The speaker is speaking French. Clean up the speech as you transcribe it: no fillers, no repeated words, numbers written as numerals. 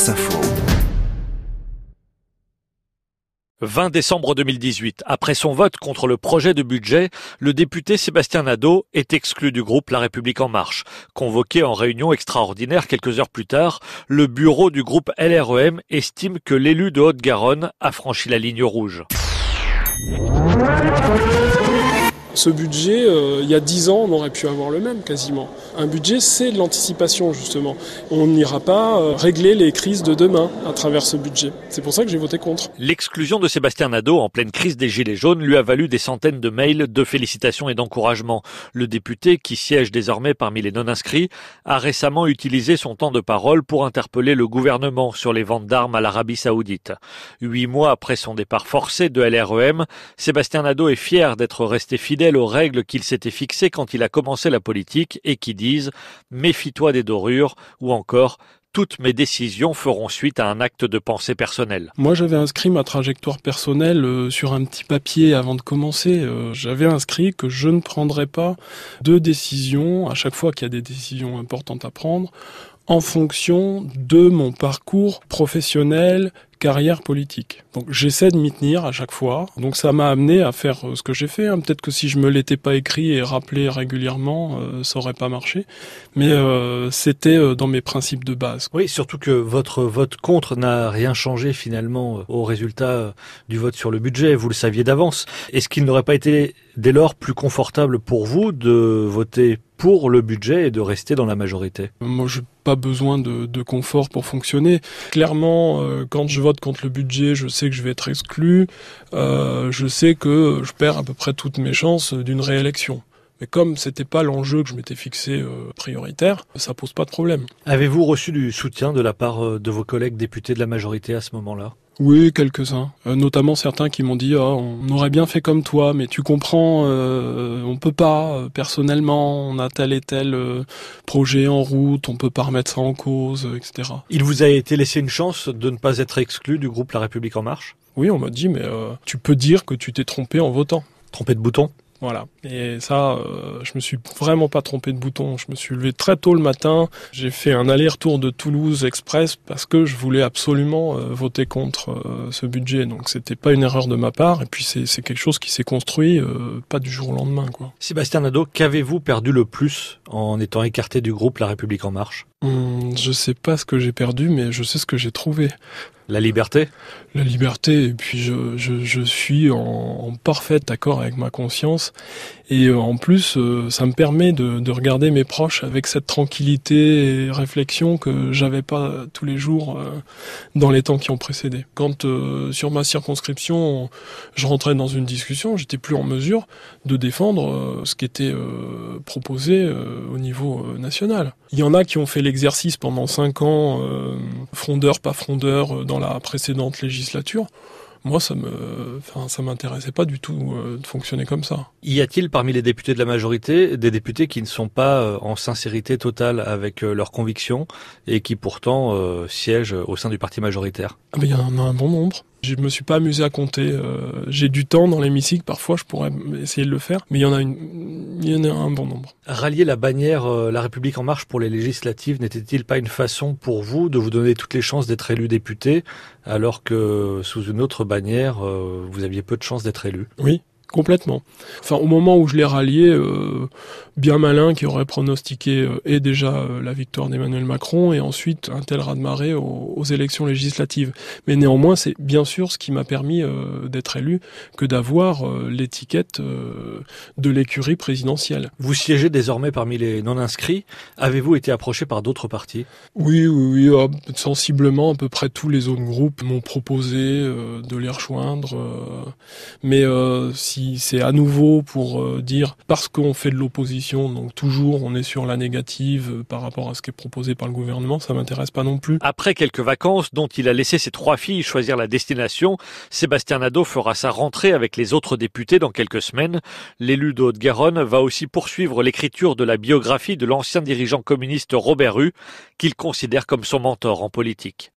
France Info. 20 décembre 2018, après son vote contre le projet de budget, le député Sébastien Nadeau est exclu du groupe La République En Marche. Convoqué en réunion extraordinaire quelques heures plus tard, le bureau du groupe LREM estime que l'élu de Haute-Garonne a franchi la ligne rouge. Ce budget, il y a 10 ans, on aurait pu avoir le même quasiment. Un budget, c'est de l'anticipation justement. On n'ira pas régler les crises de demain à travers ce budget. C'est pour ça que j'ai voté contre. L'exclusion de Sébastien Nadeau en pleine crise des Gilets jaunes lui a valu des centaines de mails de félicitations et d'encouragement. Le député, qui siège désormais parmi les non-inscrits, a récemment utilisé son temps de parole pour interpeller le gouvernement sur les ventes d'armes à l'Arabie Saoudite. 8 mois après son départ forcé de LREM, Sébastien Nadeau est fier d'être resté fidèle aux règles qu'il s'était fixées quand il a commencé la politique et qui disent « méfie-toi des dorures » ou encore « toutes mes décisions feront suite à un acte de pensée personnelle ». Moi, j'avais inscrit ma trajectoire personnelle sur un petit papier avant de commencer. J'avais inscrit que je ne prendrais pas de décision à chaque fois qu'il y a des décisions importantes à prendre en fonction de mon parcours professionnel, carrière politique. Donc j'essaie de m'y tenir à chaque fois. Donc ça m'a amené à faire ce que j'ai fait. Peut-être que si je me l'étais pas écrit et rappelé régulièrement, ça aurait pas marché. Mais c'était dans mes principes de base. Oui, surtout que votre vote contre n'a rien changé finalement au résultat du vote sur le budget. Vous le saviez d'avance. Est-ce qu'il n'aurait pas été dès lors plus confortable pour vous de voter pour le budget et de rester dans la majorité? Moi, j'ai pas besoin de confort pour fonctionner. Clairement, quand je vote contre le budget, je sais que je vais être exclu. Je sais que je perds à peu près toutes mes chances d'une réélection. Mais comme c'était pas l'enjeu que je m'étais fixé prioritaire, ça pose pas de problème. Avez-vous reçu du soutien de la part de vos collègues députés de la majorité à ce moment-là? Oui, quelques-uns. Notamment certains qui m'ont dit on aurait bien fait comme toi, mais tu comprends, on peut pas, personnellement, on a tel et tel projet en route, on peut pas remettre ça en cause, etc. Il vous a été laissé une chance de ne pas être exclu du groupe La République En Marche? Oui, on m'a dit, mais tu peux dire que tu t'es trompé en votant. Trompé de bouton? Voilà. Et ça, je me suis vraiment pas trompé de bouton. Je me suis levé très tôt le matin. J'ai fait un aller-retour de Toulouse express parce que je voulais absolument voter contre ce budget. Donc c'était pas une erreur de ma part. Et puis c'est quelque chose qui s'est construit pas du jour au lendemain, quoi. Sébastien Nadeau, qu'avez-vous perdu le plus en étant écarté du groupe La République En Marche? Je sais pas ce que j'ai perdu, mais je sais ce que j'ai trouvé. La liberté? La liberté, et puis je suis en parfait accord avec ma conscience. Et en plus, ça me permet de regarder mes proches avec cette tranquillité et réflexion que j'avais pas tous les jours dans les temps qui ont précédé. Quand sur ma circonscription, je rentrais dans une discussion, j'étais plus en mesure de défendre ce qui était proposé au niveau national. Il y en a qui ont fait l'exercice pendant 5 ans, frondeur, pas frondeur, dans la précédente législature. Moi, ça m'intéressait pas du tout de fonctionner comme ça. Y a-t-il parmi les députés de la majorité des députés qui ne sont pas en sincérité totale avec leurs convictions et qui pourtant siègent au sein du parti majoritaire? Il y en a un bon nombre. Je me suis pas amusé à compter. J'ai du temps dans l'hémicycle, parfois je pourrais essayer de le faire, mais il y en a un bon nombre. Rallier la bannière La République En Marche pour les législatives n'était-il pas une façon pour vous de vous donner toutes les chances d'être élu député, alors que sous une autre bannière, vous aviez peu de chances d'être élu? Oui. Complètement. Enfin, au moment où je l'ai rallié, bien malin qui aurait pronostiqué et déjà la victoire d'Emmanuel Macron et ensuite un tel raz-de-marée aux élections législatives. Mais néanmoins, c'est bien sûr ce qui m'a permis d'être élu que d'avoir l'étiquette de l'écurie présidentielle. Vous siégez désormais parmi les non-inscrits. Avez-vous été approché par d'autres partis? Oui, sensiblement, à peu près tous les autres groupes m'ont proposé de les rejoindre. Mais si c'est à nouveau pour dire parce qu'on fait de l'opposition, donc toujours on est sur la négative par rapport à ce qui est proposé par le gouvernement, ça m'intéresse pas non plus. Après quelques vacances dont il a laissé ses 3 filles choisir la destination, Sébastien Nadeau fera sa rentrée avec les autres députés dans quelques semaines. L'élu de Haute-Garonne va aussi poursuivre l'écriture de la biographie de l'ancien dirigeant communiste Robert Hue, qu'il considère comme son mentor en politique.